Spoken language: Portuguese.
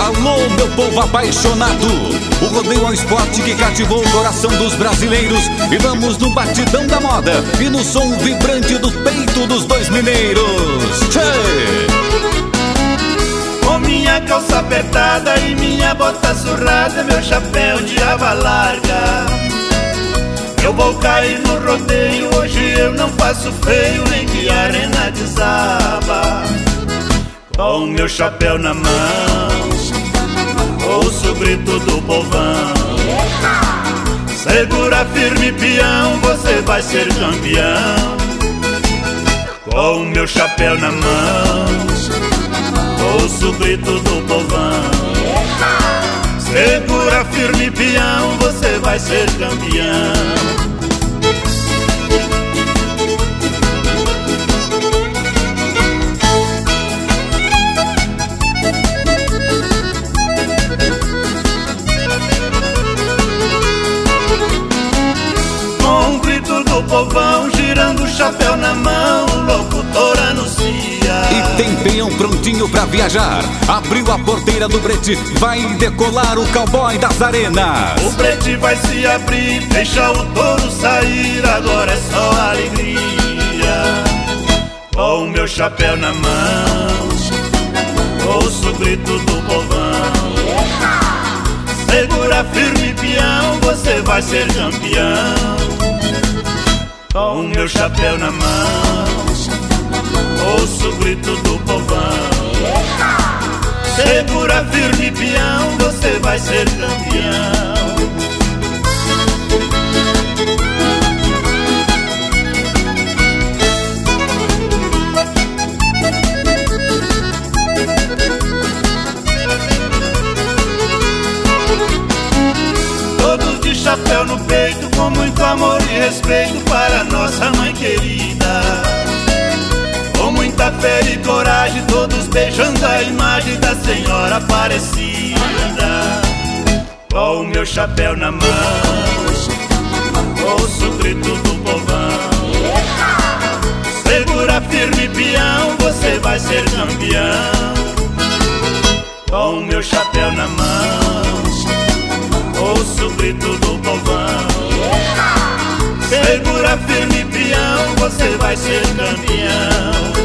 Alô, meu povo apaixonado, o rodeio é um esporte que cativou o coração dos brasileiros. E vamos no batidão da moda e no som vibrante do peito dos dois mineiros. Tchê! Com minha calça apertada e minha bota surrada, meu chapéu de aba larga, eu vou cair no rodeio. Hoje eu não faço feio, nem que a arena desaba. Com meu chapéu na mão, ouço o grito do povão. Segura firme, peão, você vai ser campeão. Com meu chapéu na mão, ouço o grito do povão. Segura firme, peão, você vai ser campeão. Com o grito do povão, girando o chapéu na mão, o locutor anuncia. E tem peão prontinho pra viajar. Abriu a porteira do brete, vai decolar o cowboy das arenas. O brete vai se abrir, deixa o touro sair, agora é só alegria. Com meu chapéu na mão, ouço o grito do povão. Segura firme, peão, você vai ser campeão. Com meu chapéu na mão, ouço o grito do povão. Segura firme, peão, você vai ser campeão. Todos de chapéu no peito, com muito amor e respeito para nossa mãe querida. Com muita fé e coragem, todos beijando a imagem da Senhora Aparecida. Com o meu chapéu na mão, ouço o grito do povão. Segura firme, peão, você vai ser campeão. Com o meu chapéu na mão, ouço o grito do povão. Segura firme, peão, você vai ser campeão.